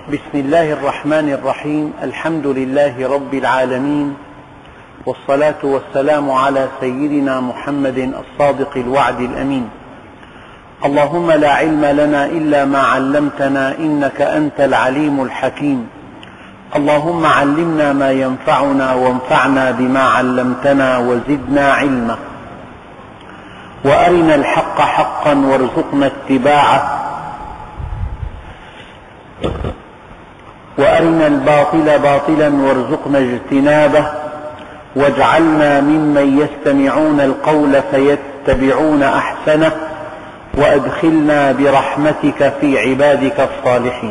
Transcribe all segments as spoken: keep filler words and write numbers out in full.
بسم الله الرحمن الرحيم. الحمد لله رب العالمين، والصلاة والسلام على سيدنا محمد الصادق الوعد الأمين. اللهم لا علم لنا إلا ما علمتنا إنك أنت العليم الحكيم. اللهم علمنا ما ينفعنا وانفعنا بما علمتنا وزدنا علما، وأرنا الحق حقا وارزقنا اتباعه، وأرنا الباطل باطلا وارزقنا اجتنابه، واجعلنا ممن يستمعون القول فيتبعون أحسنه، وأدخلنا برحمتك في عبادك الصالحين.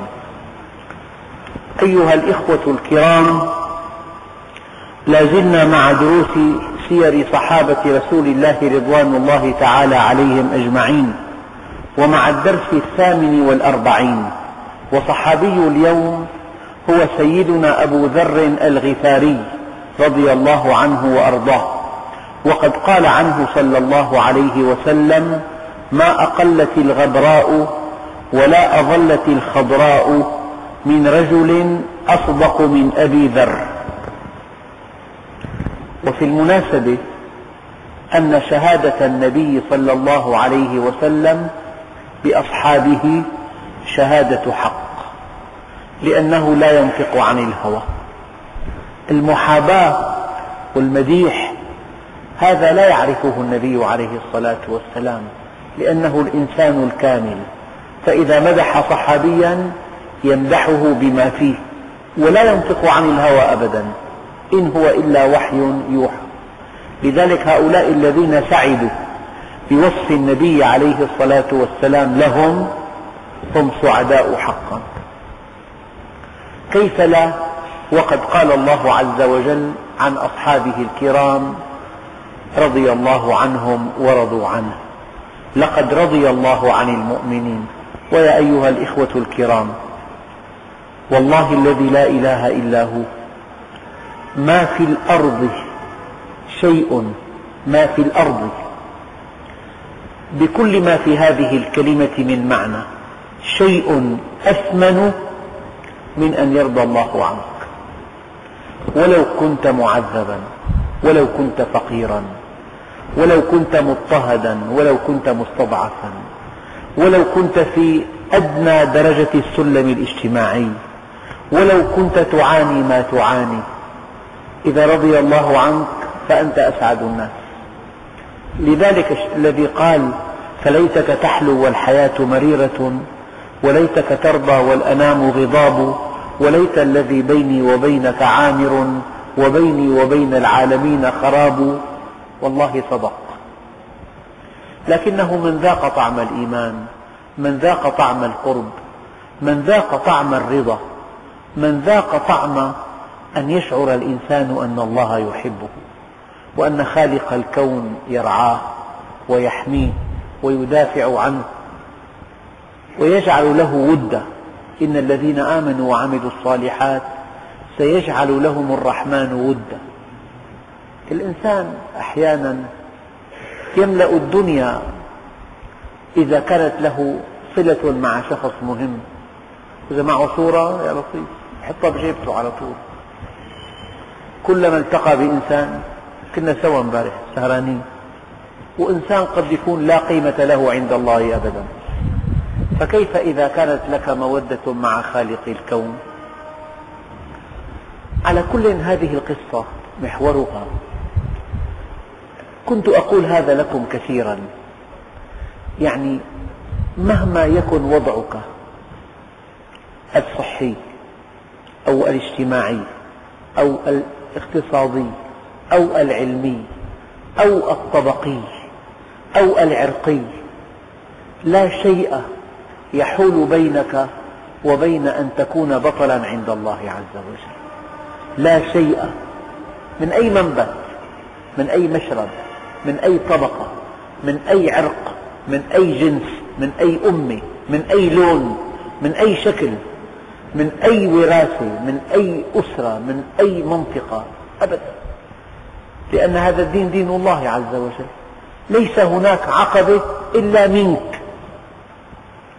أيها الإخوة الكرام، لا زلنا مع دروس سير صحابة رسول الله رضوان الله تعالى عليهم أجمعين، ومع الدرس الثامن والأربعين. وصحابي اليوم هو سيدنا أبو ذر الغفاري رضي الله عنه وأرضاه، وقد قال عنه صلى الله عليه وسلم: ما أقلت الغبراء ولا أظلت الخضراء من رجل أصدق من أبي ذر. وفي المناسبة أن شهادة النبي صلى الله عليه وسلم بأصحابه شهادة حق، لأنه لا ينطق عن الهوى. المحاباة والمديح هذا لا يعرفه النبي عليه الصلاة والسلام، لأنه الإنسان الكامل، فإذا مدح صحابيا يمدحه بما فيه، ولا ينطق عن الهوى أبدا، إن هو إلا وحي يوحى. لذلك هؤلاء الذين سعدوا بوصف النبي عليه الصلاة والسلام لهم هم سعداء حقا. كيف لا، وقد قال الله عز وجل عن أصحابه الكرام: رضي الله عنهم ورضوا عنه، لقد رضي الله عن المؤمنين. ويا أيها الإخوة الكرام، والله الذي لا إله إلا هو، ما في الأرض شيء ما في الأرض بكل ما في هذه الكلمة من معنى شيء أثمن من أن يرضى الله عنك، ولو كنت معذبا، ولو كنت فقيرا، ولو كنت مضطهدا، ولو كنت مستضعفا، ولو كنت في أدنى درجة السلم الاجتماعي، ولو كنت تعاني ما تعاني، إذا رضي الله عنك فأنت أسعد الناس. لذلك الذي قال: فليتك تحلو والحياة مريرة، وليتك ترضى والأنام غضاب، وليت الذي بيني وبينك عامر، وبيني وبين العالمين خراب. والله صدق، لكنه من ذاق طعم الإيمان، من ذاق طعم القرب، من ذاق طعم الرضا، من ذاق طعم أن يشعر الإنسان أن الله يحبه، وأن خالق الكون يرعاه ويحميه ويدافع عنه ويجعل له ودا. إن الذين آمنوا وعملوا الصالحات سيجعل لهم الرحمن ودا. الإنسان أحيانا يملأ الدنيا إذا كانت له صلة مع شخص مهم، إذا معه صورة يا لطيف يحطها بجيبته على طول. كلما التقى بإنسان، كنا سوا امبارح سهرانين، وإنسان قد يكون لا قيمة له عند الله أبدا، فكيف إذا كانت لك مودة مع خالق الكون؟ على كل، هذه القصة محورها، كنت أقول هذا لكم كثيرا، يعني مهما يكن وضعك الصحي أو الاجتماعي أو الاقتصادي أو العلمي أو الطبقي أو العرقي، لا شيء يحول بينك وبين أن تكون بطلا عند الله عز وجل. لا شيء، من أي منبت، من أي مشرب، من أي طبقة، من أي عرق، من أي جنس، من أي أمة، من أي لون، من أي شكل، من أي وراثة، من أي أسرة، من أي منطقة، أبدا، لأن هذا الدين دين الله عز وجل. ليس هناك عقبة إلا منك،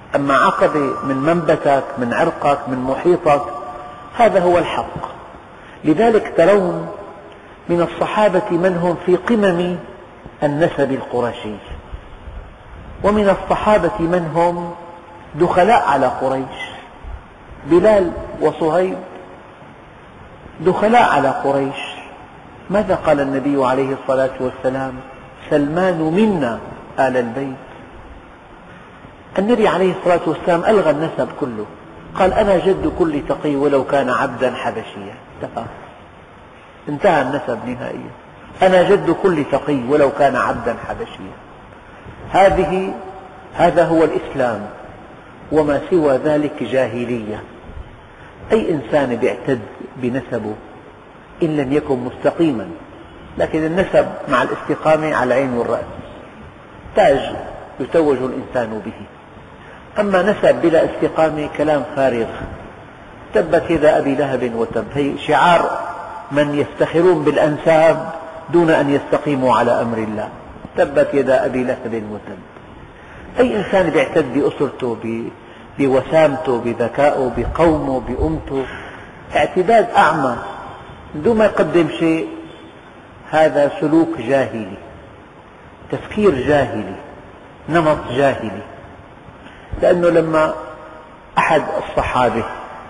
أما عقبة من منبتك، من عرقك، من محيطك، هذا هو الحق. لذلك ترون من الصحابة من هم في قمم النسب القرشي، ومن الصحابة من هم دخلاء على قريش. بلال وصهيب دخلاء على قريش. ماذا قال النبي عليه الصلاة والسلام؟ سلمان منا آل البيت. النبي عليه الصلاة والسلام ألغى النسب كله، قال أنا جد كل تقي ولو كان عبدا حبشيا. انتهى النسب نهائيا. أنا جد كل تقي ولو كان عبدا حبشيا. هذه هذا هو الإسلام، وما سوى ذلك جاهلية. أي إنسان يعتد بنسبه إن لم يكن مستقيما، لكن النسب مع الاستقامة على العين والرأس، تاج يتوج الإنسان به. أما نسب بلا استقامة كلام فارغ. تبت يدا أبي لهب وتب، هي شعار من يفتخرون بالأنساب دون أن يستقيموا على أمر الله. تبت يدا أبي لهب وتب. أي إنسان يعتد بأسرته، بوسامته، بذكائه، بقومه، بأمته، اعتداد أعمى دون ما يقدم شيء، هذا سلوك جاهلي، تفكير جاهلي، نمط جاهلي. لأنه لما أحد الصحابة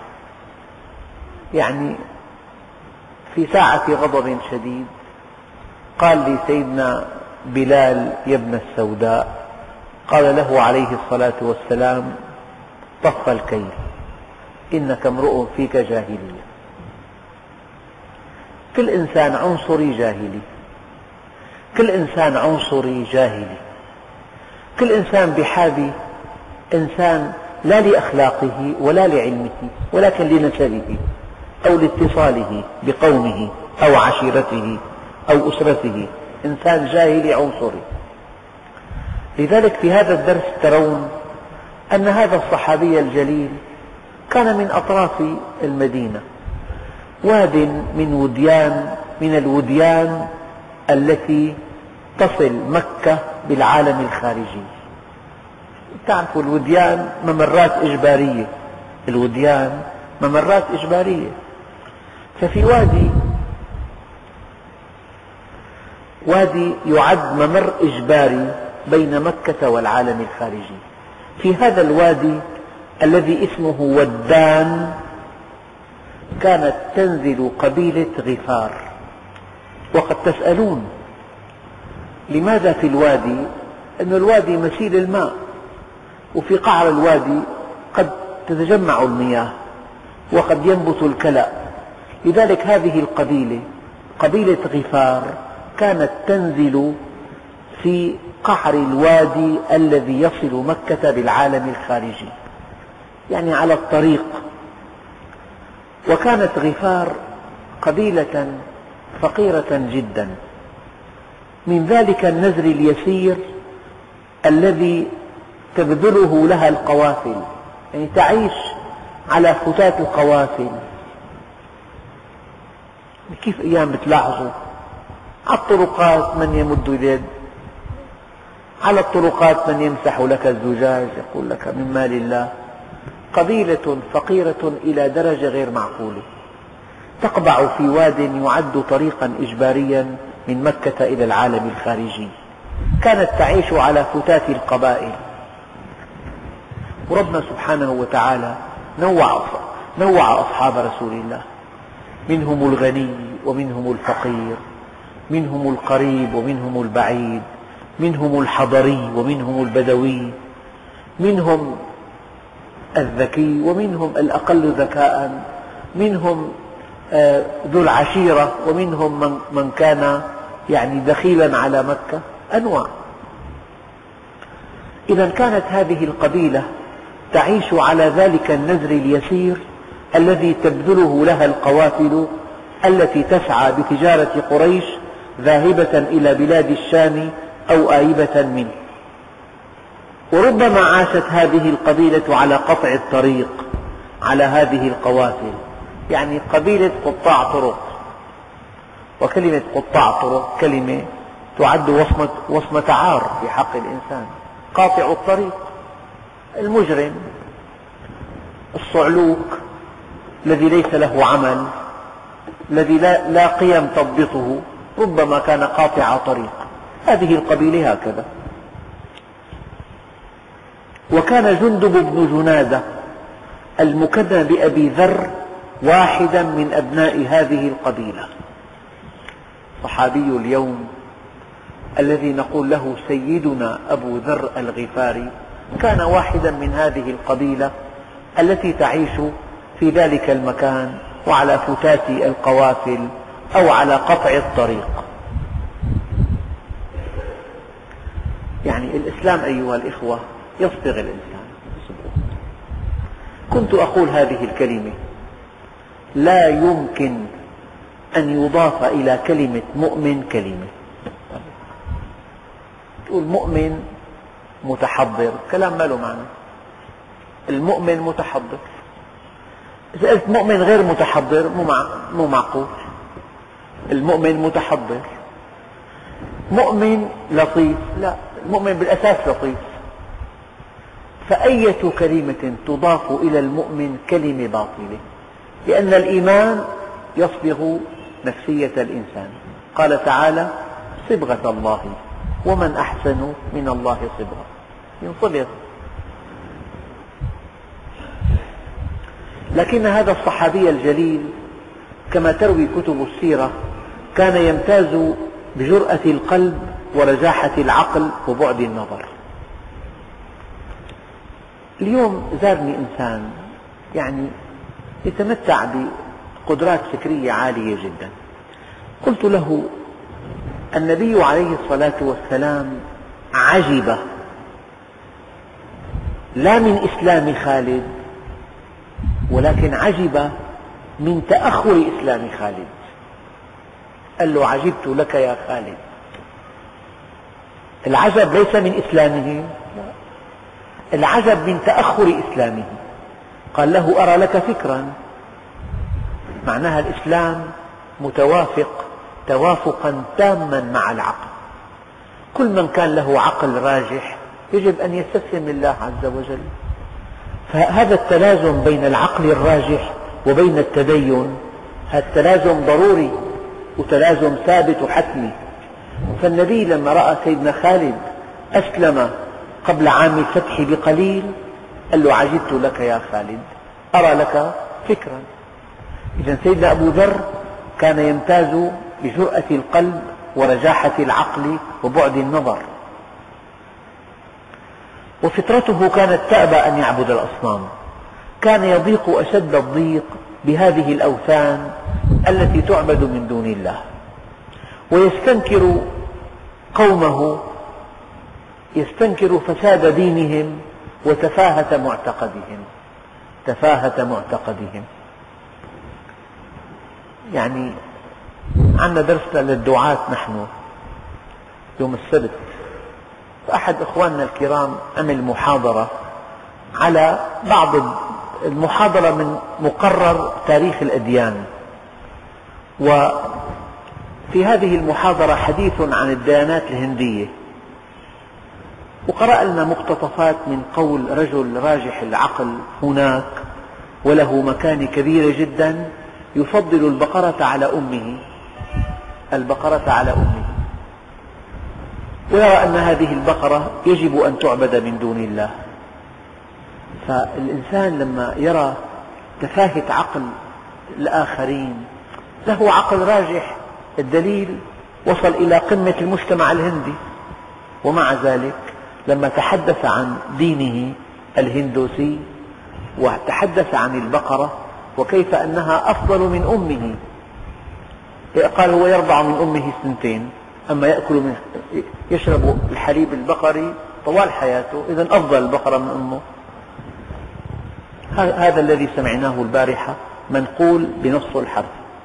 يعني في ساعة غضب شديد قال لسيدنا بلال يا ابن السوداء، قال له عليه الصلاة والسلام طف الكيل إنك امرؤ فيك جاهلية. كل إنسان عنصري جاهلي، كل إنسان عنصري جاهلي، كل إنسان بحاجة إنسان لا لأخلاقه ولا لعلمه ولكن لنسبه أو لاتصاله بقومه أو عشيرته أو أسرته، إنسان جاهلي عنصري. لذلك في هذا الدرس ترون أن هذا الصحابي الجليل كان من أطراف المدينة، واد من وديان من الوديان التي تصل مكة بالعالم الخارجي. تعرفوا الوديان ممرات إجبارية، الوديان ممرات إجبارية. ففي وادي وادي يعد ممر إجباري بين مكة والعالم الخارجي. في هذا الوادي الذي اسمه ودان كانت تنزل قبيلة غفار. وقد تسألون لماذا في الوادي؟ أن الوادي مسيل الماء، وفي قعر الوادي قد تتجمع المياه وقد ينبت الكلأ. لذلك هذه القبيلة قبيلة غفار كانت تنزل في قعر الوادي الذي يصل مكة بالعالم الخارجي، يعني على الطريق. وكانت غفار قبيلة فقيرة جدا، من ذلك النزر اليسير الذي تبذله لها القوافل، يعني تعيش على فتات القوافل. كيف أيام بتلاحظوا على الطرقات من يمد اليد، على الطرقات من يمسح لك الزجاج، يقول لك من مال الله. قبيلة فقيرة إلى درجة غير معقولة، تقبع في واد يعد طريقا إجباريا من مكة إلى العالم الخارجي. كانت تعيش على فتات القبائل. وربنا سبحانه وتعالى نوع نوع أصحاب رسول الله، منهم الغني ومنهم الفقير، منهم القريب ومنهم البعيد، منهم الحضري ومنهم البدوي، منهم الذكي ومنهم الأقل ذكاء، منهم ذو العشيرة ومنهم من كان يعني دخيلا على مكة، أنواع. إذا كانت هذه القبيلة تعيش على ذلك النزر اليسير الذي تبذله لها القوافل التي تسعى بتجارة قريش ذاهبة إلى بلاد الشام أو آيبة منه. وربما عاشت هذه القبيلة على قطع الطريق على هذه القوافل، يعني قبيلة قطاع طرق. وكلمة قطاع طرق كلمة تعد وصمة, وصمة عار في حق الإنسان، قاطع الطريق. المجرم الصعلوك الذي ليس له عمل، الذي لا, لا قيم تضبطه، ربما كان قاطع طريق. هذه القبيلة هكذا. وكان جندب بن جنادة المكنى بأبي ذر واحدا من أبناء هذه القبيلة، صحابي اليوم الذي نقول له سيدنا أبو ذر الغفاري، كان واحدا من هذه القبيلة التي تعيش في ذلك المكان وعلى فتات القوافل أو على قطع الطريق. يعني الإسلام أيها الإخوة يصبغ الإنسان. كنت أقول هذه الكلمة: لا يمكن أن يضاف إلى كلمة مؤمن كلمة. تقول مؤمن متحضر، كلام ما له معنى. المؤمن متحضر. إذا قلت مؤمن غير متحضر مو معقول. المؤمن متحضر. مؤمن لطيف، لا، المؤمن بالأساس لطيف. فأية كلمة تضاف إلى المؤمن كلمة باطلة، لأن الإيمان يصبغ نفسية الإنسان. قال تعالى: صبغة الله ومن أحسن من الله صبغة، ينصبغ. لكن هذا الصحابي الجليل كما تروي كتب السيرة كان يمتاز بجرأة القلب ورجاحة العقل وبعد النظر. اليوم زارني إنسان يعني يتمتع بقدرات فكرية عالية جدا. قلت له: النبي عليه الصلاة والسلام عجب لا من إسلام خالد، ولكن عجب من تأخر إسلام خالد. قال له: عجبت لك يا خالد. العجب ليس من إسلامه، العجب من تأخر إسلامه. قال له: أرى لك فكرا، معناها الإسلام متوافق توافقا تاما مع العقل. كل من كان له عقل راجح يجب أن يستسلم لله عز وجل. فهذا التلازم بين العقل الراجح وبين التدين، هذا التلازم ضروري وتلازم ثابت وحتمي. فالنبي لما رأى سيدنا خالد أسلم قبل عام الفتح بقليل قال له: عجبت لك يا خالد، أرى لك فكرا. إذن سيدنا أبو ذر كان يمتاز بجرأة القلب ورجاحة العقل وبعد النظر، وفطرته كانت تأبى أن يعبد الأصنام. كان يضيق أشد الضيق بهذه الأوثان التي تعبد من دون الله، ويستنكر قومه، يستنكر فساد دينهم وتفاهة معتقدهم تفاهة معتقدهم. يعني عندنا درسنا للدعاة نحن يوم السبت، فأحد إخواننا الكرام عمل محاضرة على بعض المحاضرة من مقرر تاريخ الأديان، وفي هذه المحاضرة حديث عن الديانات الهندية، وقرأ لنا مقتطفات من قول رجل راجح العقل هناك وله مكانة كبيرة جدا يفضل البقرة على أمه البقرة على أمه ويرى أن هذه البقرة يجب أن تعبد من دون الله. فالإنسان لما يرى تفاهة عقل الآخرين، له عقل راجح، الدليل وصل إلى قمة المجتمع الهندي، ومع ذلك لما تحدث عن دينه الهندوسي وتحدث عن البقرة وكيف أنها أفضل من أمه، قال هو يرضع من أمه سنتين، أما يأكل من يشرب الحليب البقري طوال حياته، إذن أفضل البقرة من أمه. هذا الذي سمعناه البارحة منقول بنص الحرف.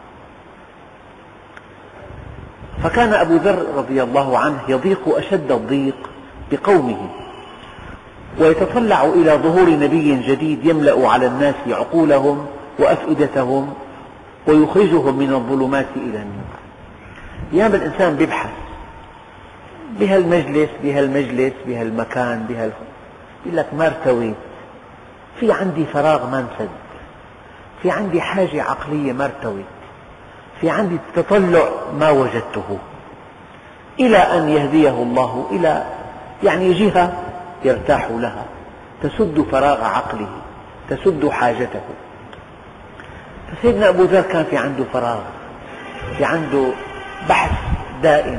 فكان أبو ذر رضي الله عنه يضيق أشد الضيق بقومه، ويتطلع إلى ظهور نبي جديد يملأ على الناس عقولهم وأفئدتهم ويخرجهم من الظلمات إلى النور. أيام الإنسان يبحث بهالمجلس بهالمجلس بهالمكان بهال يقول لك ما ارتويت، في عندي فراغ ما انسد، في عندي حاجة عقلية ما ارتويت، في عندي تطلع ما وجدته، إلى أن يهديه الله إلى يعني جهة يرتاح لها تسد فراغ عقله، تسد حاجته. فسيدنا أبو ذر كان في عنده فراغ، في عنده بحث دائم.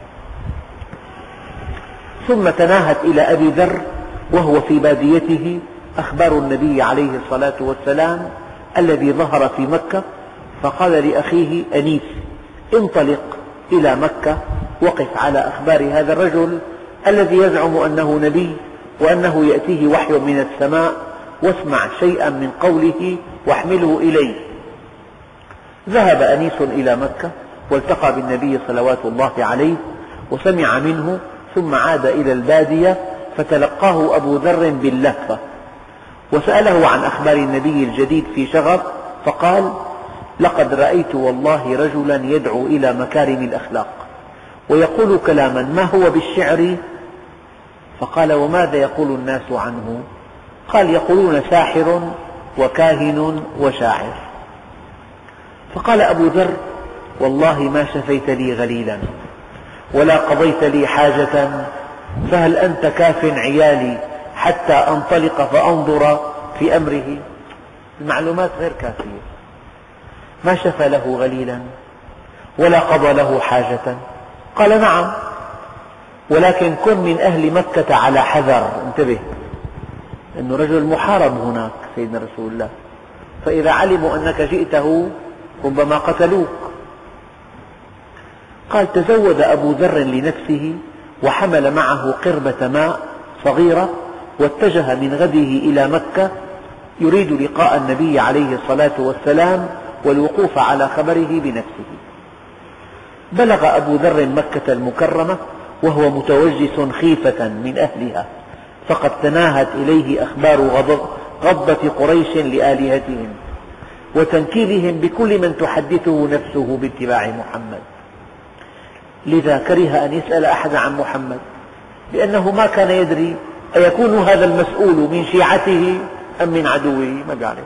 ثم تناهت إلى أبي ذر وهو في باديته أخبار النبي عليه الصلاة والسلام الذي ظهر في مكة، فقال لأخيه أنيس: انطلق إلى مكة، وقف على أخبار هذا الرجل الذي يزعم أنه نبي وأنه يأتيه وحي من السماء، واسمع شيئا من قوله واحمله إليه. ذهب أنيس إلى مكة والتقى بالنبي صلوات الله عليه وسمع منه، ثم عاد إلى البادية فتلقاه أبو ذر باللهفة وسأله عن أخبار النبي الجديد في شغف، فقال: لقد رأيت والله رجلا يدعو إلى مكارم الأخلاق ويقول كلاما ما هو بالشعر. فقال: وماذا يقول الناس عنه؟ قال: يقولون ساحر وكاهن وشاعر. فقال أبو ذر: والله ما شفيت لي غليلا ولا قضيت لي حاجة، فهل أنت كاف عيالي حتى أنطلق فأنظر في أمره؟ المعلومات غير كافية، ما شفى له غليلا ولا قضى له حاجة. قال: نعم، ولكن كن من أهل مكة على حذر، انتبه، إنه رجل محارب هناك سيدنا رسول الله، فإذا علموا أنك جئته ربما قتلوك. قال: تزود أبو ذر لنفسه وحمل معه قربة ماء صغيرة واتجه من غده إلى مكة يريد لقاء النبي عليه الصلاة والسلام والوقوف على خبره بنفسه. بلغ أبو ذر مكة المكرمة وهو متوجس خيفة من أهلها، فقد تناهت إليه أخبار غضبة قريش لآلهتهم وتنكيلهم بكل من تحدثه نفسه باتباع محمد. لذا كره أن يسأل أحد عن محمد، لأنه ما كان يدري أيكون هذا المسؤول من شيعته أم من عدوه، ما يعرف.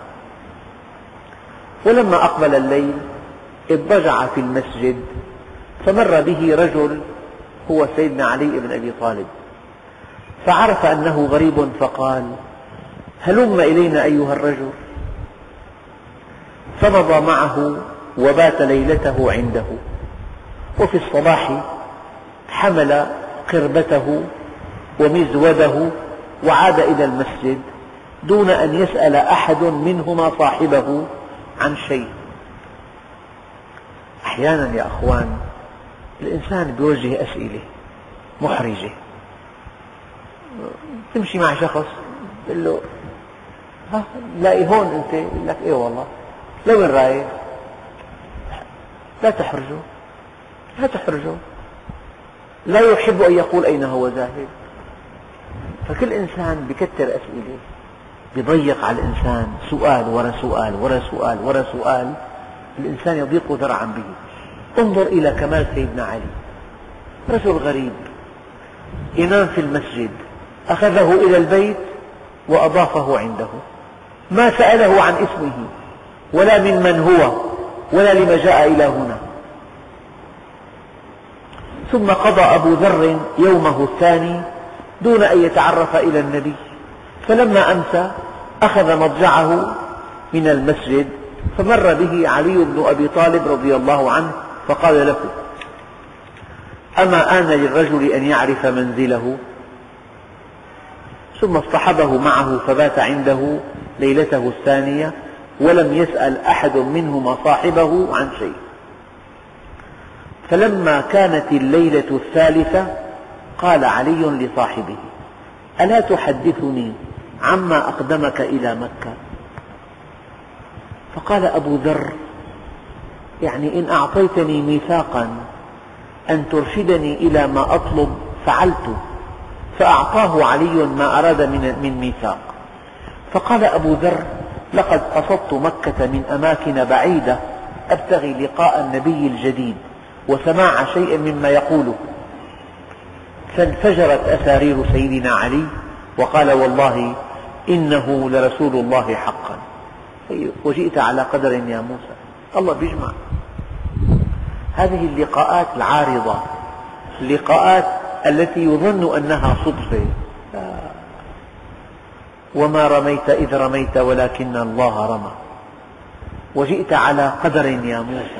ولما أقبل الليل اضطجع في المسجد، فمر به رجل هو سيدنا علي بن أبي طالب، فعرف أنه غريب فقال: هلم إلينا أيها الرجل. فمضى معه وبات ليلته عنده، وفي الصباح حمل قربته ومزوده وعاد إلى المسجد دون أن يسأل أحد منهما صاحبه عن شيء. أحيانا يا أخوان الإنسان يوجه أسئلة محرجة، تمشي مع شخص تقول له: ها لاقي هون أنت؟ يقول لك: إيه والله. لوين رايح؟ لا تحرجه، لا تحرجه، لا يحب أن يقول أين هو ذاهب. فكل إنسان بكثر أسئلة، بيضيق على الإنسان، سؤال ورا سؤال ورا سؤال ورا سؤال، الإنسان يضيق ذرعا به. انظر إلى كمال سيدنا علي، رجل غريب ينام في المسجد، أخذه إلى البيت وأضافه عنده، ما سأله عن اسمه ولا من من هو ولا لما جاء إلى هنا. ثم قضى أبو ذر يومه الثاني دون أن يتعرف إلى النبي، فلما أمسى أخذ مضجعه من المسجد، فمر به علي بن أبي طالب رضي الله عنه فقال له: أما آن للرجل أن يعرف منزله؟ ثم اصطحبه معه فبات عنده ليلته الثانية ولم يسأل أحد منهما صاحبه عن شيء. فلما كانت الليلة الثالثة قال علي لصاحبه: ألا تحدثني عما أقدمك إلى مكة؟ فقال أبو ذر: يعني إن أعطيتني ميثاقا أن ترشدني إلى ما أطلب فعلت. فأعطاه علي ما أراد من ميثاق. فقال أبو ذر: لقد قصدت مكة من أماكن بعيدة أبتغي لقاء النبي الجديد وسماع شيء مما يقوله. فانفجرت أسارير سيدنا علي وقال والله إنه لرسول الله حقا، وجئت على قدر يا موسى. الله بيجمع هذه اللقاءات العارضة، اللقاءات التي يظن أنها صدفة. وما رميت إذ رميت ولكن الله رمى، وجئت على قدر يا موسى.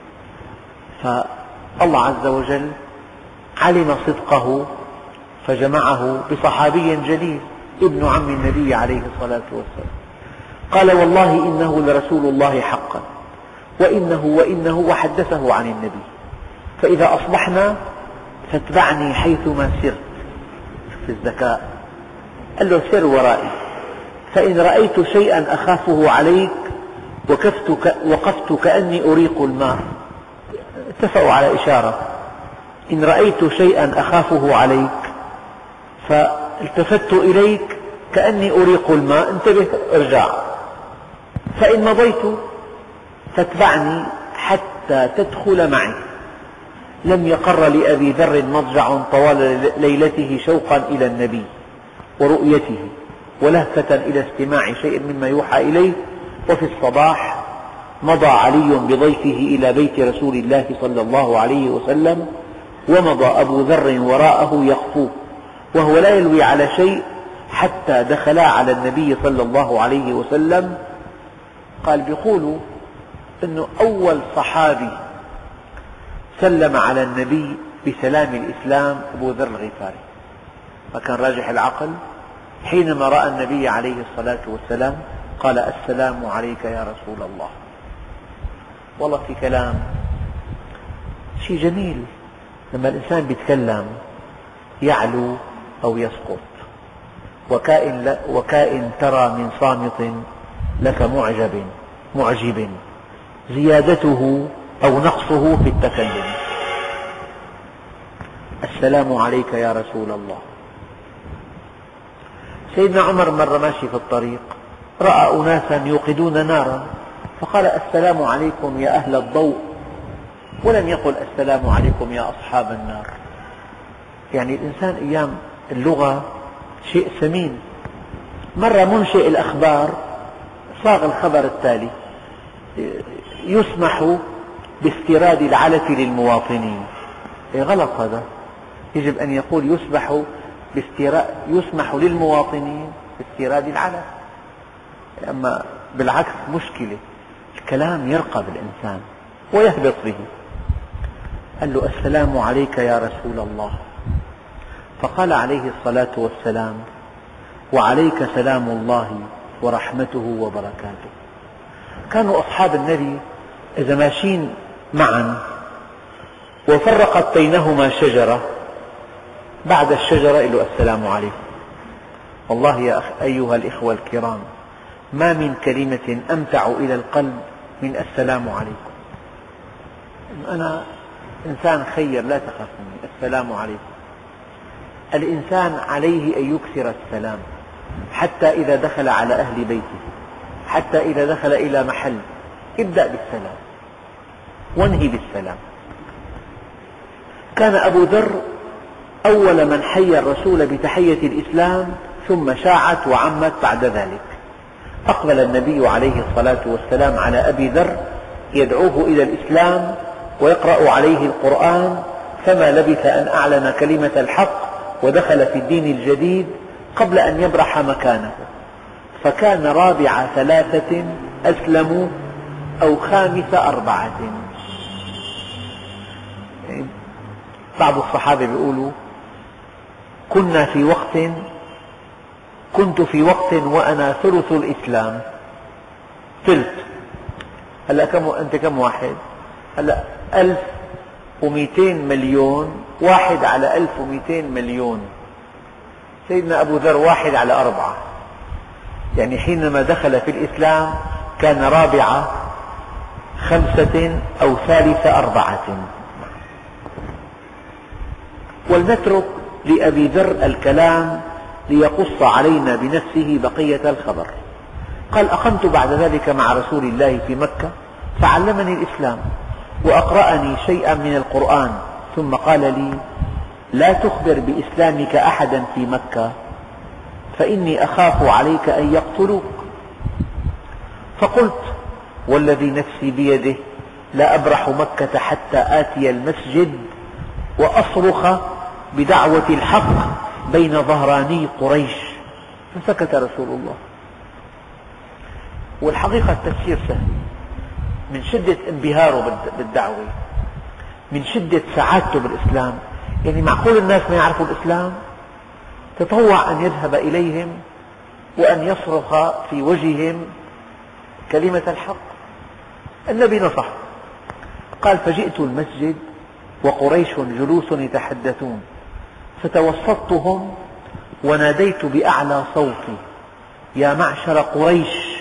فالله عز وجل علم صدقه فجمعه بصحابي جليل ابن عم النبي عليه الصلاة والسلام. قال والله إنه لرسول الله حقا وإنه وإنه وحدثه عن النبي، فإذا أصبحنا فاتبعني حيثما سرت. في الذكاء قال له سر ورائي، فإن رأيت شيئا أخافه عليك وقفت, وقفت كأني أريق الماء. اتفقوا على إشارة، إن رأيت شيئا أخافه عليك فالتفت إليك كأني أريق الماء، انتبه ارجع. فإن مضيت فاتبعني حتى تدخل معي. لم يقر لأبي ذر مضجع طوال ليلته شوقا إلى النبي ورؤيته ولهفة إلى استماع شيء مما يوحى إليه. وفي الصباح مضى علي بضيفه إلى بيت رسول الله صلى الله عليه وسلم، ومضى أبو ذر وراءه يخفوه وهو لا يلوي على شيء حتى دخلا على النبي صلى الله عليه وسلم. قال بيقولوا أنه أول صحابي سلم على النبي بسلام الإسلام أبو ذر الغفاري، فكان راجح العقل. حينما رأى النبي عليه الصلاة والسلام قال السلام عليك يا رسول الله. والله في كلام شيء جميل لما الإنسان يتكلم يعلو أو يسقط. وكائن, وكائن ترى من صامت لك معجب معجب زيادته أو نقصه في التكلم. السلام عليك يا رسول الله. سيدنا عمر مرة ماشي في الطريق رأى أناسا يوقدون نارا فقال السلام عليكم يا أهل الضوء، ولم يقل السلام عليكم يا أصحاب النار. يعني الإنسان أيام اللغة شيء ثمين. مرة منشئ الأخبار صاغ الخبر التالي: يسمح باستيراد العلف للمواطنين. غلط هذا، يجب أن يقول يسمح باستيراد يسمح للمواطنين باستيراد العلف. أما بالعكس مشكلة، الكلام يرقى بالإنسان ويهبط به. قال له السلام عليك يا رسول الله. فقال عليه الصلاة والسلام وعليك سلام الله ورحمته وبركاته. كانوا أصحاب النبي إذا ماشين معا وفرقت بينهما شجرة، بعد الشجرة يقول له السلام عليكم. والله يا أيها الإخوة الكرام ما من كلمة أمتع إلى القلب من السلام عليكم. أنا إنسان خير لا تخف مني، السلام عليكم. الإنسان عليه أن يكثر السلام حتى إذا دخل على أهل بيته، حتى إذا دخل إلى محل ابدأ بالسلام وانهي بالسلام. كان أبو ذر أول من حيا الرسول بتحية الإسلام، ثم شاعت وعمت بعد ذلك. أقبل النبي عليه الصلاة والسلام على أبي ذر يدعوه إلى الإسلام ويقرأ عليه القرآن، فما لبث أن أعلن كلمة الحق ودخل في الدين الجديد قبل أن يبرح مكانه. فكان رابع ثلاثة أسلموا أو خامس أربعة. يعني بعض الصحابة يقولوا كنا في وقت كنت في وقت وأنا ثلث الإسلام. ثلث. هلأ كم أنت كم واحد؟ هلأ ألف ومئتين مليون، واحد على ألف ومئتين مليون. سيدنا أبو ذر واحد على أربعة، يعني حينما دخل في الإسلام كان رابع خمسة أو ثالث أربعة. ولنترك لأبي ذر الكلام ليقص علينا بنفسه بقية الخبر. قال أقمت بعد ذلك مع رسول الله في مكة فعلمني الإسلام وأقرأني شيئا من القرآن، ثم قال لي لا تخبر بإسلامك أحدا في مكة فإني أخاف عليك أن يقتلوك. فقلت والذي نفسي بيده لا أبرح مكة حتى آتي المسجد وأصرخ بدعوة الحق بين ظهراني قريش. فسكت رسول الله. والحقيقة التفسير سهل، من شدة انبهاره بالدعوة، من شدة سعادته بالإسلام. يعني معقول الناس ما يعرفوا الإسلام؟ تطوع أن يذهب إليهم وأن يصرخ في وجههم كلمة الحق. النبي نصح، قال فجئت المسجد وقريش جلوس يتحدثون، فتوسطتهم وناديت بأعلى صوتي يا معشر قريش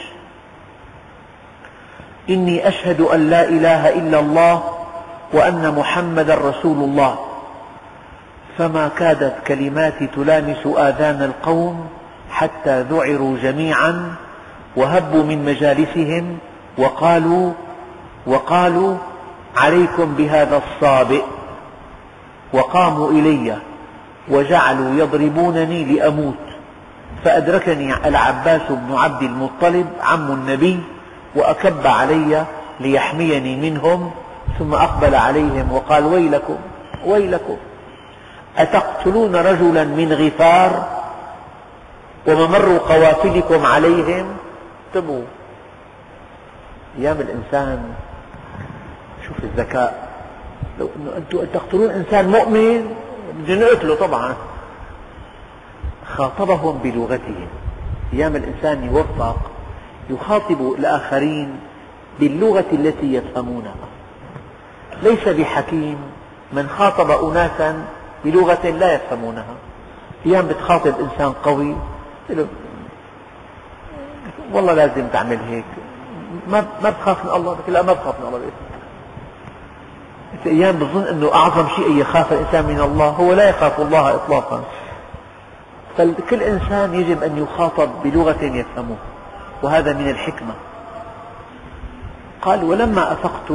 إني أشهد أن لا إله إلا الله وأن محمدا رسول الله. فما كادت كلماتي تلامس آذان القوم حتى ذعروا جميعا وهبوا من مجالسهم وقالوا وقالوا عليكم بهذا الصابئ، وقاموا إلي وجعلوا يضربونني لأموت. فأدركني العباس بن عبد المطلب عم النبي وأكب علي ليحميني منهم، ثم أقبل عليهم وقال ويلكم ويلكم أتقتلون رجلا من غفار وممر قوافلكم عليهم؟ انتبهوا، أيام الإنسان شوف الذكاء، لو أنتم تقتلون إنسان مؤمن بدنا نقتله طبعا. خاطبهم بلغتهم. أيام الإنسان يوفق يخاطب الآخرين باللغة التي يفهمونها. ليس بحكيم من خاطب أناسا بلغة لا يفهمونها. أيام بتخاطب إنسان قوي والله لازم تعمل هيك، ما ما بتخاف من الله؟ بقول لا ما بخاف من الله. أيام بظن أنه أعظم شيء أن يخاف الإنسان من الله، هو لا يخاف الله إطلاقا. فكل إنسان يجب أن يخاطب بلغة يفهمه، وهذا من الحكمة. قال ولما أفقت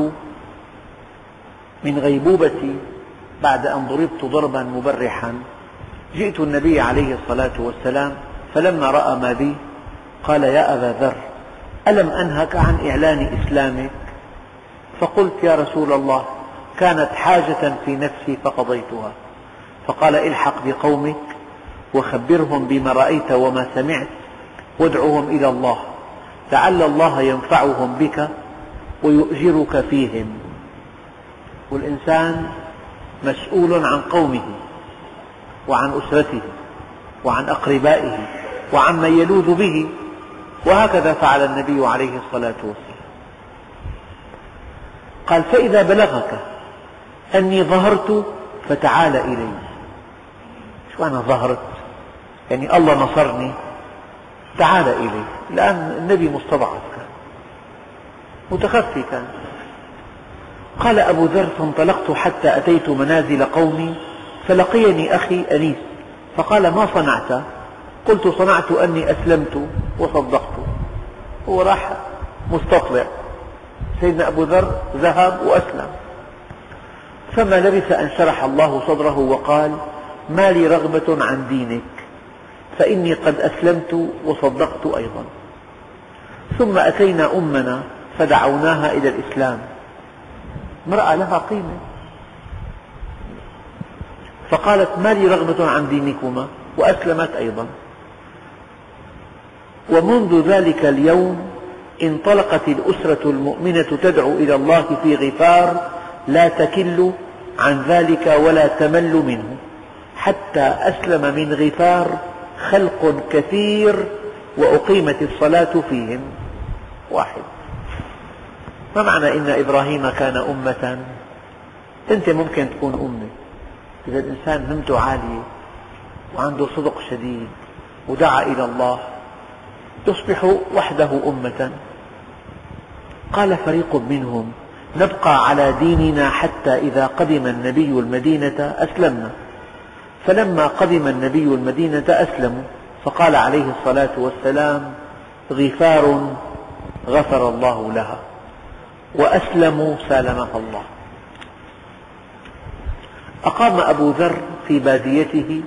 من غيبوبتي بعد أن ضربت ضربا مبرحا جئت النبي عليه الصلاة والسلام، فلما رأى ما بي قال يا أبا ذر ألم أنهك عن إعلان إسلامك؟ فقلت يا رسول الله كانت حاجة في نفسي فقضيتها. فقال الحق بقومك وخبرهم بما رأيت وما سمعت وادعهم إلى الله لعل الله ينفعهم بك ويؤجرك فيهم. والإنسان مسؤول عن قومه وعن أسرته وعن أقربائه وعن من يلوذ به، وهكذا فعل النبي عليه الصلاة والسلام. قال فإذا بلغك أني ظهرت فتعال إلي. شو أنا ظهرت؟ يعني الله نصرني، تعال إلي. الآن النبي مستضعف كان، متخفي كان. قال أبو ذر فانطلقت حتى أتيت منازل قومي فلقيني أخي أنيس فقال ما صنعت؟ قلت صنعت أني أسلمت وصدقت. هو راح مستطلع. سيدنا أبو ذر ذهب وأسلم. فما لبث أن شرح الله صدره وقال ما لي رغبة عن دينك فإني قد أسلمت وصدقت أيضا. ثم أتينا أمنا فدعوناها إلى الإسلام، امرأة لها قيمة، فقالت ما لي رغبة عن دينكما وأسلمت أيضا. ومنذ ذلك اليوم انطلقت الأسرة المؤمنة تدعو إلى الله في غفار لا تكل عن ذلك ولا تمل منه، حتى أسلم من غفار خلق كثير وأقيمت الصلاة فيهم. واحد. ما معنى إن إبراهيم كان أمة؟ أنت ممكن تكون أمة إذا الإنسان همته عالية وعنده صدق شديد ودعا إلى الله، يصبح وحده أمة. قال فريق منهم نبقى على ديننا حتى إذا قدم النبي المدينة أسلمنا. فلما قدم النبي المدينة أسلموا، فقال عليه الصلاة والسلام غفار غفر الله لها وأسلموا سالمها الله. أقام أبو ذر في باديته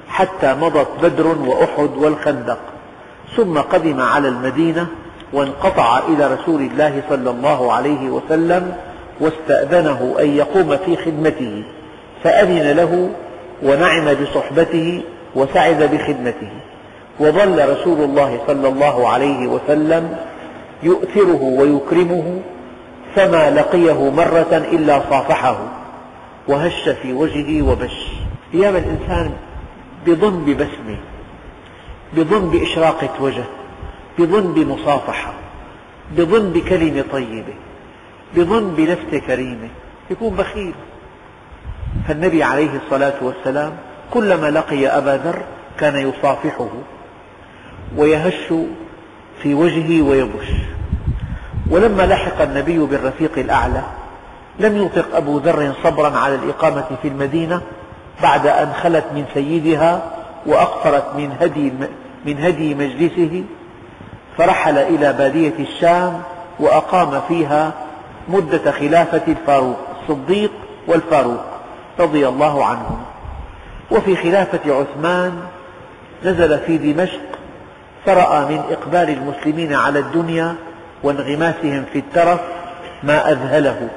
حتى مضت بدر وأحد والخندق، ثم قدم على المدينة وانقطع إلى رسول الله صلى الله عليه وسلم واستأذنه أن يقوم في خدمته، فأذن له ونعم بصحبته وسعد بخدمته. وظل رسول الله صلى الله عليه وسلم يؤثره ويكرمه، فما لقيه مرة إلا صافحه وهش في وجهه وبش. أيام الإنسان بظن ببسمة، بظن بإشراقة وجه، بظن بمصافحة، بظن بكلمة طيبة، بظن بلفتة كريمة، يكون بخيل. فالنبي عليه الصلاة والسلام كلما لقي أبا ذر كان يصافحه ويهش في وجهه ويبش. ولما لحق النبي بالرفيق الأعلى لم يطق أبو ذر صبرا على الإقامة في المدينة بعد أن خلت من سيدها وأقصرت من هدي, من هدي مجلسه، فرحل إلى بادية الشام وأقام فيها مدة خلافة الفاروق الصديق والفاروق رضي الله عنهم. وفي خلافة عثمان نزل في دمشق، فرأى من إقبال المسلمين على الدنيا وانغماسهم في الترف ما أذهله،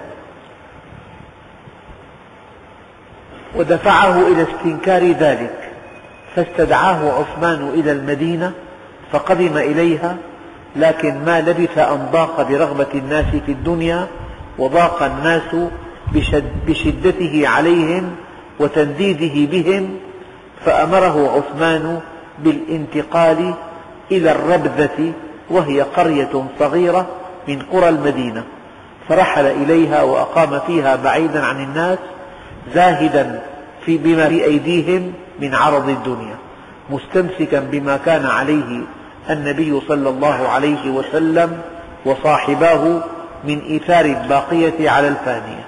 ودفعه إلى استنكار ذلك، فاستدعاه عثمان إلى المدينة فقدم إليها، لكن ما لبث أن ضاق برغبة الناس في الدنيا، وضاق الناس بشدته عليهم وتنديده بهم، فأمره عثمان بالانتقال إلى الربذة، وهي قرية صغيرة من قرى المدينة، فرحل إليها وأقام فيها بعيدا عن الناس، زاهدا في بما في أيديهم من عرض الدنيا، مستمسكا بما كان عليه النبي صلى الله عليه وسلم وصاحباه من إيثار الباقية على الفانية.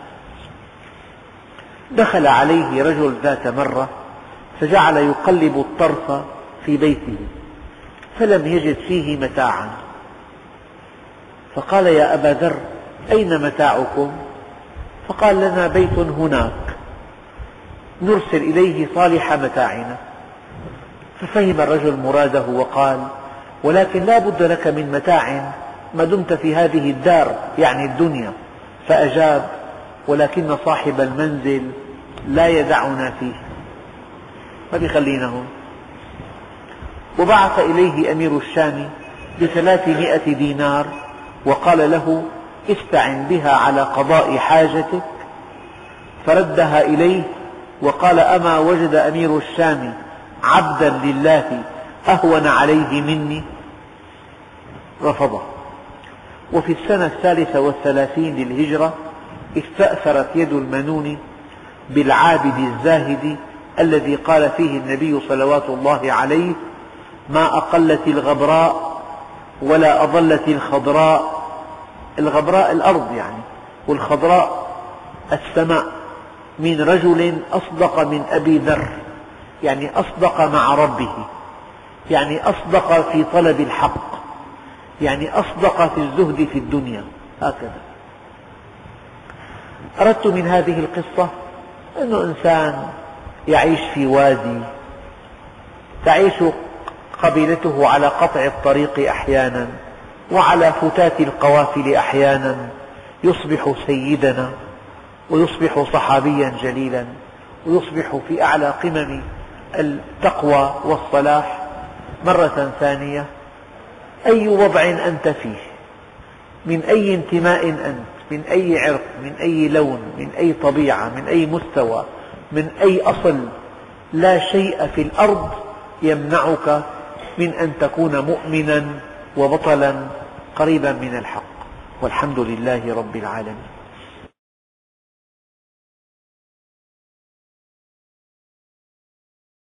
دخل عليه رجل ذات مرة فجعل يقلب الطرف في بيته فلم يجد فيه متاعا، فقال: يا أبا ذر، أين متاعكم؟ فقال: لنا بيت هناك نرسل إليه صالح متاعنا. ففهم الرجل مراده وقال: ولكن لا بد لك من متاع ما دمت في هذه الدار، يعني الدنيا. فأجاب: ولكن صاحب المنزل لا يدعنا فيه، ما بيخلينا هون. وبعث إليه أمير الشام بثلاثمائة دينار وقال له: استعن بها على قضاء حاجتك. فردها إليه وقال: أما وجد أمير الشام عبدا لله أهون عليه مني؟ رفضه. وفي السنة الثالثة والثلاثين للهجرة استأثرت يد المنون بالعابد الزاهد الذي قال فيه النبي صلوات الله عليه: ما أقلت الغبراء ولا أضلت الخضراء. الغبراء الأرض يعني، والخضراء السماء، من رجل أصدق من أبي ذر، يعني أصدق مع ربه، يعني أصدق في طلب الحق، يعني أصدق في الزهد في الدنيا. هكذا أردت من هذه القصة أنه إنسان يعيش في وادي، تعيش قبيلته على قطع الطريق أحيانا وعلى فتات القوافل أحيانا، يصبح سيدنا ويصبح صحابيا جليلا ويصبح في أعلى قمم التقوى والصلاح. مرة ثانية: أي وضع أنت فيه، من أي انتماء أنت، من أي عرق، من أي لون، من أي طبيعة، من أي مستوى، من أي أصل، لا شيء في الأرض يمنعك من أن تكون مؤمنا وبطلا قريبا من الحق. والحمد لله رب العالمين.